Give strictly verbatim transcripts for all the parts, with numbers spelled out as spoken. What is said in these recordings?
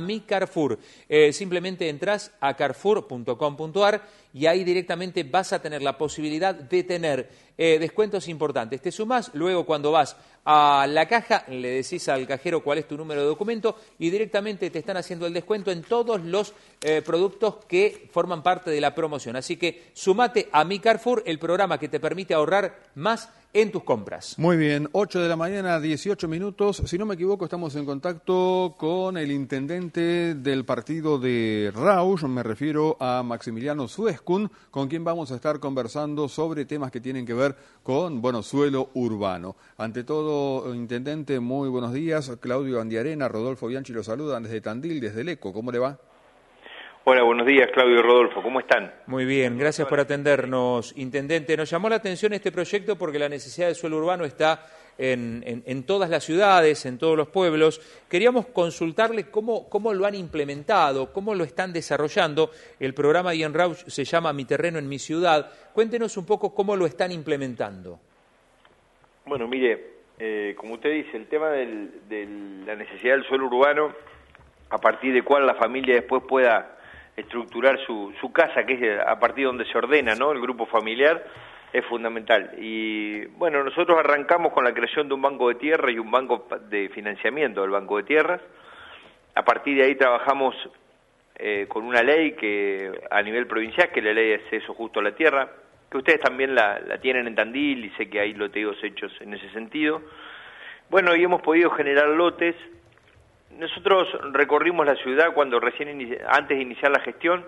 Mi Carrefour. Eh, simplemente entras a carrefour punto com punto ar y ahí directamente vas a tener la posibilidad de tener eh, descuentos importantes. Te sumás, luego cuando vas a la caja, le decís al cajero cuál es tu número de documento y directamente te están haciendo el descuento en todos los eh, productos que forman parte de la promoción. Así que sumate a Mi Carrefour, el programa que te permite ahorrar más en tus compras. Muy bien, ocho de la mañana, dieciocho minutos. Si no me equivoco, estamos en contacto con el intendente del partido de Rauch, me refiero a Maximiliano Suescun, con quien vamos a estar conversando sobre temas que tienen que ver con, bueno, suelo urbano. Ante todo, intendente, muy buenos días. Claudio Andiarena, Rodolfo Bianchi los saludan desde Tandil, desde el ECO. ¿Cómo le va? Hola, buenos días, Claudio y Rodolfo, ¿cómo están? Muy bien, gracias por atendernos, intendente. Nos llamó la atención este proyecto porque la necesidad de suelo urbano está en, en, en todas las ciudades, en todos los pueblos. Queríamos consultarle cómo, cómo lo han implementado, cómo lo están desarrollando. El programa ahí en Rauch se llama Mi Terreno en mi Ciudad. Cuéntenos un poco cómo lo están implementando. Bueno, mire, eh, como usted dice, el tema del, de la necesidad del suelo urbano, a partir de cuál la familia después pueda estructurar su, su casa, que es a partir de donde se ordena, ¿no?, el grupo familiar, es fundamental. Y bueno, nosotros arrancamos con la creación de un banco de tierra y un banco de financiamiento del banco de tierras. A partir de ahí trabajamos eh, con una ley que a nivel provincial, que es la ley de acceso justo a la tierra, que ustedes también la, la tienen en Tandil y sé que hay loteos hechos en ese sentido. Bueno, y hemos podido generar lotes. Nosotros recorrimos la ciudad cuando recién inici- antes de iniciar la gestión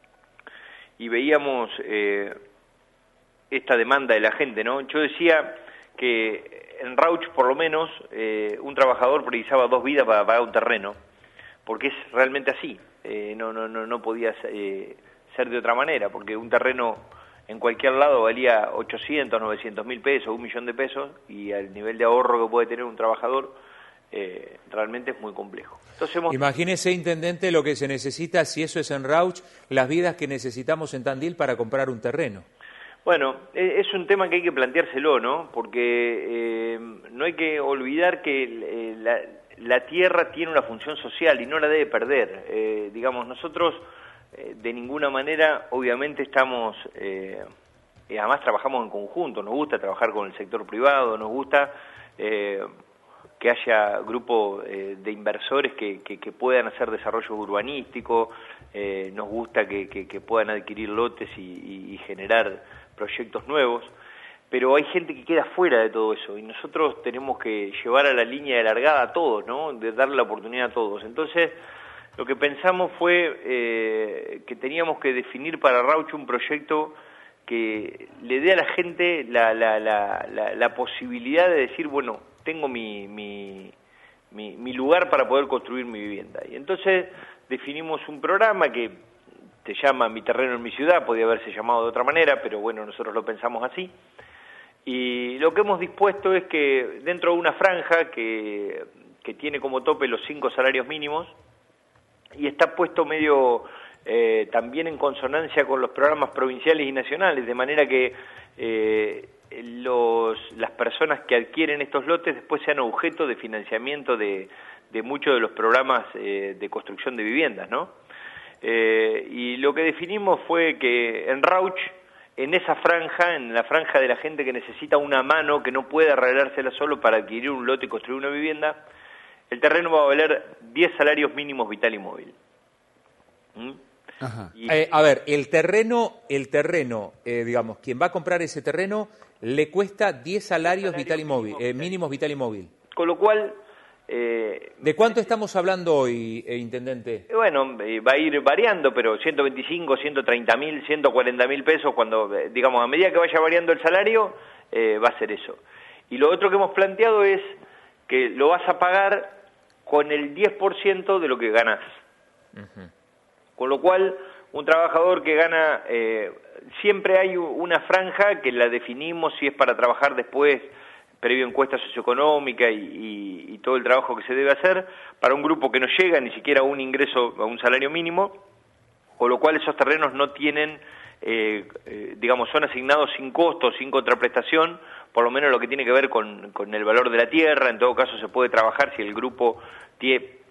y veíamos eh, esta demanda de la gente, ¿no? Yo decía que en Rauch, por lo menos, eh, un trabajador precisaba dos vidas para pagar un terreno, porque es realmente así. Eh, no, no, no, no podía eh, ser de otra manera, porque un terreno en cualquier lado valía ochocientos, novecientos mil pesos, un millón de pesos, y al nivel de ahorro que puede tener un trabajador, Eh, realmente es muy complejo. Entonces hemos... Imagínese, intendente, lo que se necesita, si eso es en Rauch, las vidas que necesitamos en Tandil para comprar un terreno. Bueno, es un tema que hay que planteárselo, ¿no? Porque eh, no hay que olvidar que eh, la, la tierra tiene una función social y no la debe perder. Eh, digamos, nosotros eh, de ninguna manera, obviamente, estamos... Eh, y además trabajamos en conjunto, nos gusta trabajar con el sector privado, nos gusta... Eh, que haya grupos eh, de inversores que, que, que puedan hacer desarrollo urbanístico, eh, nos gusta que, que, que puedan adquirir lotes y, y, y generar proyectos nuevos, pero hay gente que queda fuera de todo eso y nosotros tenemos que llevar a la línea de largada a todos, ¿no?, de darle la oportunidad a todos. Entonces, lo que pensamos fue eh, que teníamos que definir para Rauch un proyecto que le dé a la gente la, la, la, la, la posibilidad de decir, bueno, tengo mi, mi, mi, mi lugar para poder construir mi vivienda. Y entonces definimos un programa que se llama Mi Terreno en mi Ciudad, podía haberse llamado de otra manera, pero bueno, nosotros lo pensamos así. Y lo que hemos dispuesto es que dentro de una franja que, que tiene como tope los cinco salarios mínimos, y está puesto medio eh, también en consonancia con los programas provinciales y nacionales, de manera que eh, los, las personas que adquieren estos lotes después sean objeto de financiamiento de, de muchos de los programas eh, de construcción de viviendas, ¿no? Eh, y lo que definimos fue que en Rauch, en esa franja, en la franja de la gente que necesita una mano, que no puede arreglársela solo para adquirir un lote y construir una vivienda, el terreno va a valer diez salarios mínimos vital y móvil. ¿Mm? Ajá. Y, eh, a ver, el terreno, el terreno, eh, digamos, quien va a comprar ese terreno le cuesta diez salarios, salarios vital y móvil, mínimos, eh, mínimos vital y móvil. Con lo cual... Eh, ¿De cuánto estamos hablando hoy, eh, intendente? Bueno, eh, va a ir variando, pero ciento veinticinco, ciento treinta mil, ciento cuarenta mil pesos, cuando, eh, digamos, a medida que vaya variando el salario, eh, va a ser eso. Y lo otro que hemos planteado es que lo vas a pagar con el diez por ciento de lo que ganás. Uh-huh. Con lo cual, un trabajador que gana, eh, siempre hay una franja que la definimos si es para trabajar después, previo encuesta socioeconómica y, y, y todo el trabajo que se debe hacer, para un grupo que no llega ni siquiera a un ingreso, a un salario mínimo, con lo cual esos terrenos no tienen, eh, eh, digamos, son asignados sin costo, sin contraprestación, por lo menos lo que tiene que ver con, con el valor de la tierra. En todo caso se puede trabajar si el grupo tiene,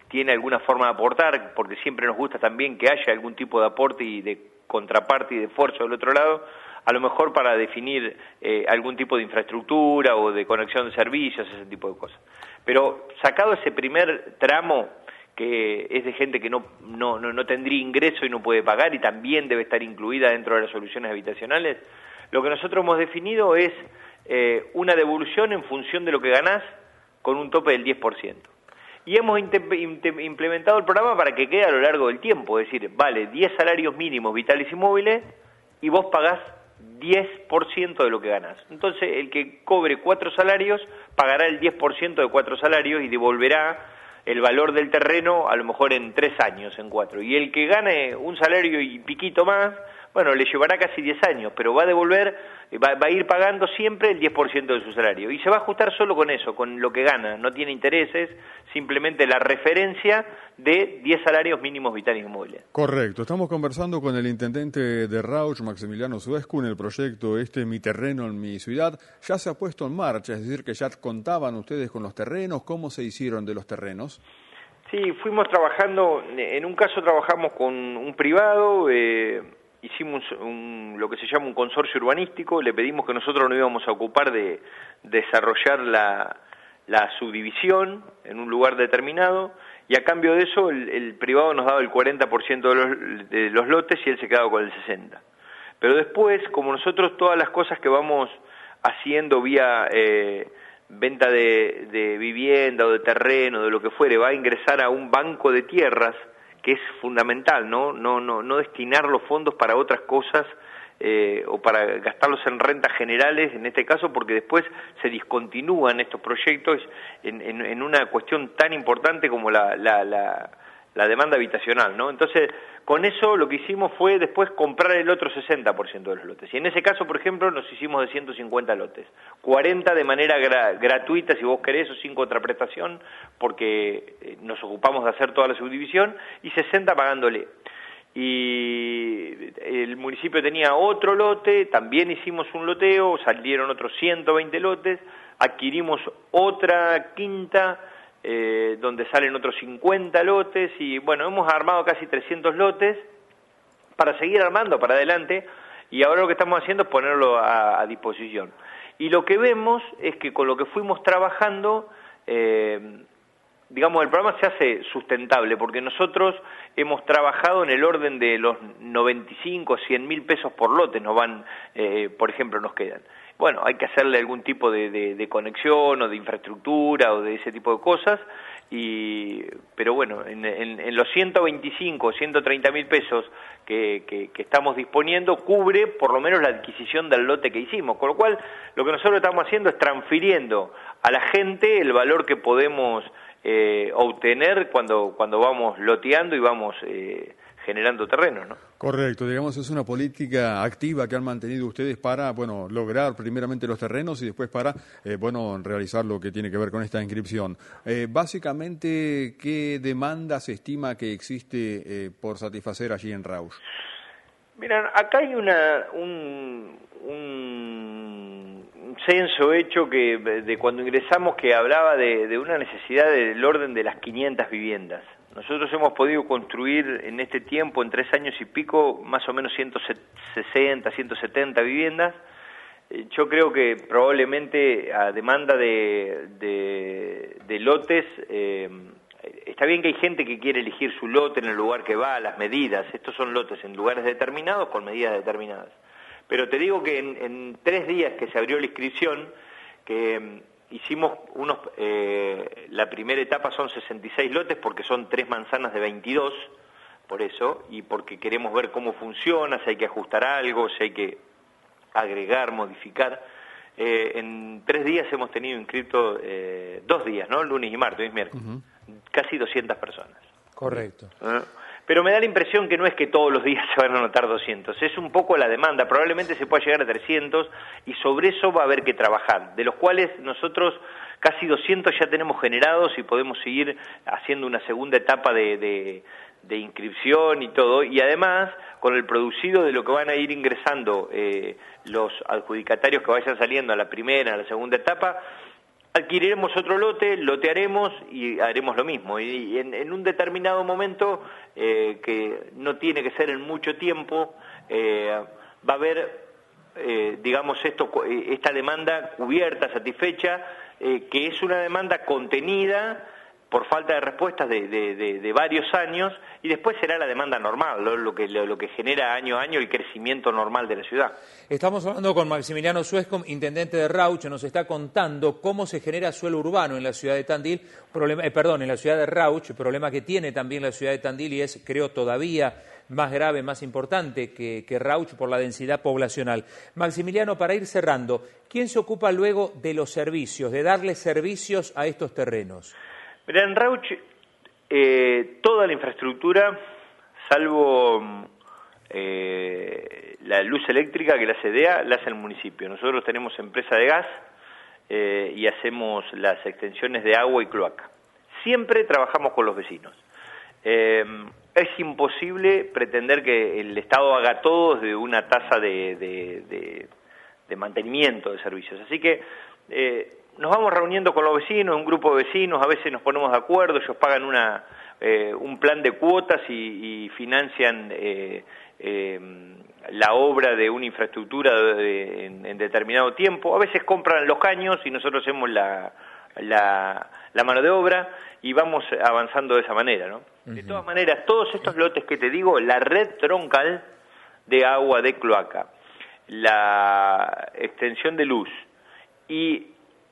tiene alguna forma de aportar, porque siempre nos gusta también que haya algún tipo de aporte y de contraparte y de esfuerzo del otro lado, a lo mejor para definir eh, algún tipo de infraestructura o de conexión de servicios, ese tipo de cosas. Pero sacado ese primer tramo, que es de gente que no, no, no, no tendría ingreso y no puede pagar y también debe estar incluida dentro de las soluciones habitacionales, lo que nosotros hemos definido es eh, una devolución en función de lo que ganás con un tope del diez por ciento. Y hemos implementado el programa para que quede a lo largo del tiempo, es decir, vale diez salarios mínimos vitales y móviles y vos pagás diez por ciento de lo que ganás. Entonces, el que cobre cuatro salarios pagará el diez por ciento de cuatro salarios y devolverá el valor del terreno a lo mejor en tres años, en cuatro. Y el que gane un salario y piquito más, bueno, le llevará casi diez años, pero va a devolver, va, va a ir pagando siempre el diez por ciento de su salario. Y se va a ajustar solo con eso, con lo que gana. No tiene intereses, simplemente la referencia de diez salarios mínimos vitales y móviles. Correcto. Estamos conversando con el intendente de Rauch, Maximiliano Suescun, el proyecto este Mi Terreno en Mi Ciudad. Ya se ha puesto en marcha, es decir, que ya contaban ustedes con los terrenos. ¿Cómo se hicieron de los terrenos? Sí, fuimos trabajando, en un caso trabajamos con un privado, eh, hicimos un, lo que se llama un consorcio urbanístico, le pedimos que nosotros nos íbamos a ocupar de desarrollar la, la subdivisión en un lugar determinado, y a cambio de eso el, el privado nos daba el cuarenta por ciento de los, de los lotes y él se quedaba con el sesenta por ciento. Pero después, como nosotros todas las cosas que vamos haciendo vía eh, venta de, de vivienda o de terreno, de lo que fuere, va a ingresar a un banco de tierras, que es fundamental, ¿no? No, no, no destinar los fondos para otras cosas eh, o para gastarlos en rentas generales, en este caso, porque después se discontinúan estos proyectos en, en, en una cuestión tan importante como la, la, la, la demanda habitacional, ¿no? Entonces, con eso lo que hicimos fue después comprar el otro sesenta por ciento de los lotes. Y en ese caso, por ejemplo, nos hicimos de ciento cincuenta lotes. cuarenta de manera gra gratuita, si vos querés, o sin contraprestación, porque nos ocupamos de hacer toda la subdivisión, y sesenta pagándole. Y el municipio tenía otro lote, también hicimos un loteo, salieron otros ciento veinte lotes, adquirimos otra quinta, Eh, donde salen otros cincuenta lotes, y bueno, hemos armado casi trescientos lotes para seguir armando para adelante, y ahora lo que estamos haciendo es ponerlo a, a disposición. Y lo que vemos es que con lo que fuimos trabajando, eh, digamos, el programa se hace sustentable, porque nosotros hemos trabajado en el orden de los noventa y cinco, cien mil pesos por lote, nos van, eh, por ejemplo, nos quedan. Bueno, hay que hacerle algún tipo de, de, de conexión o de infraestructura o de ese tipo de cosas, y pero bueno, en, en, en los ciento veinticinco o ciento treinta mil pesos que, que, que estamos disponiendo, cubre por lo menos la adquisición del lote que hicimos, con lo cual lo que nosotros estamos haciendo es transfiriendo a la gente el valor que podemos eh, obtener cuando, cuando vamos loteando y vamos eh, generando terreno, ¿no? Correcto, digamos, es una política activa que han mantenido ustedes para, bueno, lograr primeramente los terrenos y después para, eh, bueno, realizar lo que tiene que ver con esta inscripción. Eh, básicamente, ¿qué demanda se estima que existe eh, por satisfacer allí en Rauch? Miren, acá hay una un, un, un censo hecho que de cuando ingresamos que hablaba de, de una necesidad del orden de las quinientas viviendas. Nosotros hemos podido construir en este tiempo, en tres años y pico, más o menos ciento sesenta, ciento setenta viviendas. Yo creo que probablemente a demanda de, de, de lotes, eh, está bien que hay gente que quiere elegir su lote en el lugar que va, las medidas. Estos son lotes en lugares determinados con medidas determinadas. Pero te digo que en, en tres días que se abrió la inscripción, que hicimos unos, eh, la primera etapa son sesenta y seis lotes porque son tres manzanas de veintidós, por eso, y porque queremos ver cómo funciona, si hay que ajustar algo, si hay que agregar, modificar. Eh, en tres días hemos tenido inscritos, eh, dos días, ¿no? Lunes y martes, hoy es miércoles, uh-huh. Casi doscientas personas. Correcto. ¿Eh? Pero me da la impresión que no es que todos los días se van a anotar doscientos, es un poco la demanda, probablemente se pueda llegar a trescientos y sobre eso va a haber que trabajar, de los cuales nosotros casi doscientos ya tenemos generados y podemos seguir haciendo una segunda etapa de, de, de inscripción y todo, y además con el producido de lo que van a ir ingresando eh, los adjudicatarios que vayan saliendo a la primera, a la segunda etapa, adquiriremos otro lote, lotearemos y haremos lo mismo. Y, y en, en un determinado momento, eh, que no tiene que ser en mucho tiempo, eh, va a haber, eh, digamos, esto, esta demanda cubierta, satisfecha, eh, que es una demanda contenida por falta de respuestas de, de, de, de varios años, y después será la demanda normal, lo, lo, que, lo, lo que genera año a año el crecimiento normal de la ciudad. Estamos hablando con Maximiliano Suescom, intendente de Rauch, nos está contando cómo se genera suelo urbano en la ciudad de Tandil, problema, eh, perdón, en la ciudad de Rauch, problema que tiene también la ciudad de Tandil y es, creo, todavía más grave, más importante que, que Rauch por la densidad poblacional. Maximiliano, para ir cerrando, ¿quién se ocupa luego de los servicios, de darle servicios a estos terrenos? Mira, en Rauch, eh, toda la infraestructura, salvo eh, la luz eléctrica que la C D A, la hace el municipio. Nosotros tenemos empresa de gas eh, y hacemos las extensiones de agua y cloaca. Siempre trabajamos con los vecinos. Eh, es imposible pretender que el Estado haga todo desde una tasa de, de, de, de mantenimiento de servicios. Así que eh, nos vamos reuniendo con los vecinos, un grupo de vecinos, a veces nos ponemos de acuerdo, ellos pagan una, eh, un plan de cuotas y, y financian eh, eh, la obra de una infraestructura de, en, en determinado tiempo. A veces compran los caños y nosotros hacemos la, la, la mano de obra y vamos avanzando de esa manera, ¿no? Uh-huh. De todas maneras, todos estos lotes que te digo, la red troncal de agua, de cloaca, la extensión de luz y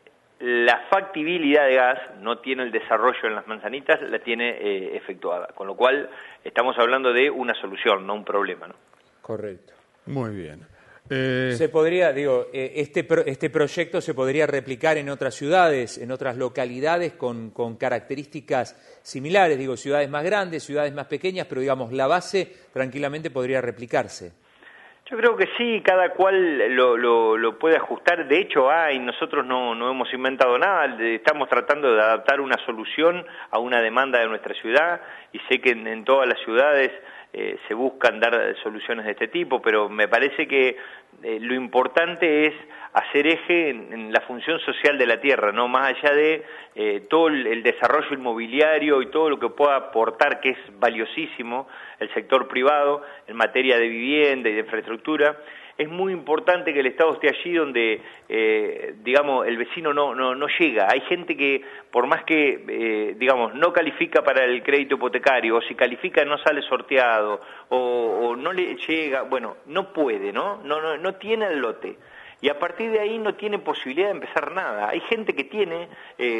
la factibilidad de gas, no tiene el desarrollo en las manzanitas, la tiene eh, efectuada, con lo cual estamos hablando de una solución, no un problema, ¿no? Correcto. Muy bien. Eh... Se podría, digo, eh, este, pro, este proyecto se podría replicar en otras ciudades, en otras localidades con, con características similares, digo, ciudades más grandes, ciudades más pequeñas, pero digamos, la base tranquilamente podría replicarse. Yo creo que sí, cada cual lo, lo, lo puede ajustar. De hecho, hay, nosotros no, no hemos inventado nada, estamos tratando de adaptar una solución a una demanda de nuestra ciudad y sé que en, en todas las ciudades eh, se buscan dar soluciones de este tipo, pero me parece que eh, lo importante es hacer eje en, en la función social de la tierra, no más allá de eh, todo el, el desarrollo inmobiliario y todo lo que pueda aportar, que es valiosísimo, el sector privado en materia de vivienda y de infraestructura. Es muy importante que el Estado esté allí donde, eh, digamos, el vecino no, no, no llega. Hay gente que, por más que, eh, digamos, no califica para el crédito hipotecario, o si califica no sale sorteado, o, o no le llega, bueno, no puede, ¿no? No, no, no tiene el lote. Y a partir de ahí no tiene posibilidad de empezar nada. Hay gente que tiene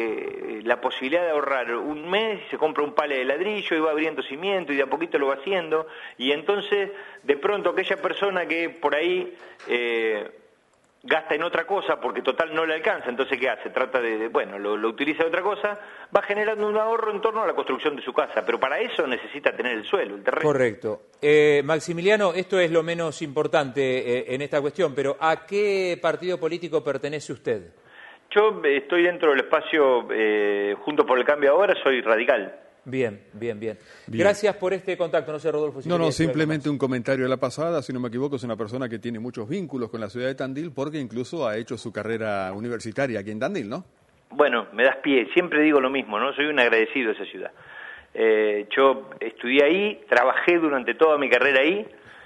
eh, la posibilidad de ahorrar un mes y se compra un pale de ladrillo y va abriendo cimiento y de a poquito lo va haciendo. Y entonces, de pronto, aquella persona que por ahí eh, gasta en otra cosa porque total no le alcanza, entonces ¿qué hace? Trata de, de bueno, lo, lo utiliza de otra cosa, va generando un ahorro en torno a la construcción de su casa, pero para eso necesita tener el suelo, el terreno. Correcto. Eh, Maximiliano, esto es lo menos importante eh, en esta cuestión, pero ¿a qué partido político pertenece usted? Yo estoy dentro del espacio eh, Juntos por el Cambio ahora, soy radical. Bien, bien, bien, bien. Gracias por este contacto. No sé, Rodolfo. Si no, no, simplemente un comentario de la pasada. Si no me equivoco, es una persona que tiene muchos vínculos con la ciudad de Tandil porque incluso ha hecho su carrera universitaria aquí en Tandil, ¿no? Bueno, me das pie. Siempre digo lo mismo, ¿no? Soy un agradecido de esa ciudad. Eh, yo estudié ahí, trabajé durante toda mi carrera ahí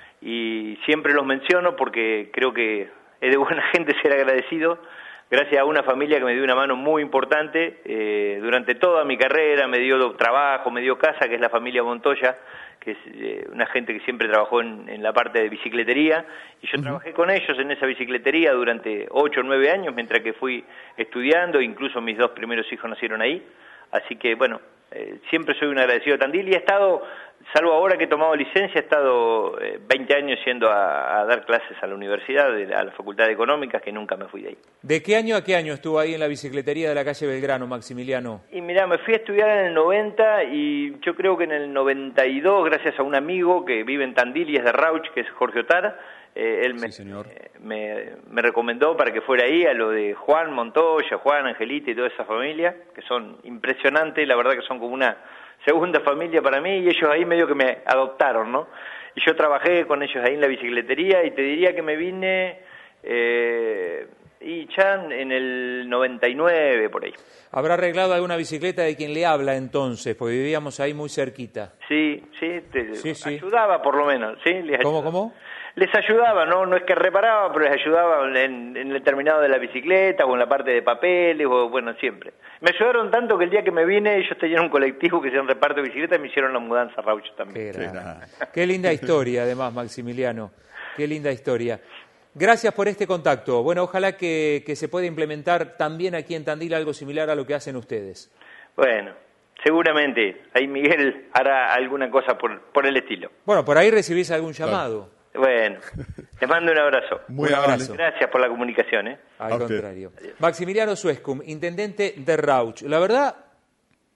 y siempre los menciono porque creo que es de buena gente ser agradecido. Gracias a una familia que me dio una mano muy importante eh, durante toda mi carrera, me dio trabajo, me dio casa, que es la familia Montoya, que es eh, una gente que siempre trabajó en, en la parte de bicicletería, y yo uh-huh. trabajé con ellos en esa bicicletería durante ocho o nueve años, mientras que fui estudiando, incluso mis dos primeros hijos nacieron ahí, así que bueno, eh, siempre soy un agradecido de Tandil y he estado, salvo ahora que he tomado licencia, he estado eh, veinte años yendo a, a dar clases a la universidad, de, a la Facultad de Económicas, que nunca me fui de ahí. ¿De qué año a qué año estuvo ahí en la bicicletería de la calle Belgrano, Maximiliano? Y mirá, me fui a estudiar en el noventa y yo creo que en el noventa y dos, gracias a un amigo que vive en Tandil y es de Rauch, que es Jorge Otar, eh, él me, sí, señor. eh, me, me recomendó para que fuera ahí a lo de Juan Montoya, Juan, Angelita y toda esa familia, que son impresionantes, la verdad que son como una segunda familia para mí, y ellos ahí medio que me adoptaron, ¿no? Y yo trabajé con ellos ahí en la bicicletería y te diría que me vine, eh, Y ya en el noventa y nueve, por ahí. ¿Habrá arreglado alguna bicicleta de quien le habla entonces? Porque vivíamos ahí muy cerquita. Sí, sí, te Sí, sí. ayudaba por lo menos. ¿Sí? Les ¿Cómo, ayudaba. cómo? Les ayudaba, ¿no? No es que reparaba, pero les ayudaba en, en el terminado de la bicicleta o en la parte de papeles, o bueno, siempre. Me ayudaron tanto que el día que me vine ellos tenían un colectivo que hacían reparto de bicicleta y me hicieron la mudanza a Rauch también. Qué, grande. Qué linda historia, además, Maximiliano. Qué linda historia. Gracias por este contacto. Bueno, ojalá que, que se pueda implementar también aquí en Tandil algo similar a lo que hacen ustedes. Bueno, seguramente. Ahí Miguel hará alguna cosa por, por el estilo. Bueno, por ahí recibís algún llamado. Claro. Bueno, les mando un abrazo. Muy un amable. abrazo. Gracias por la comunicación, ¿eh? Al A usted. contrario. Maximiliano Suescum, intendente de Rauch. La verdad,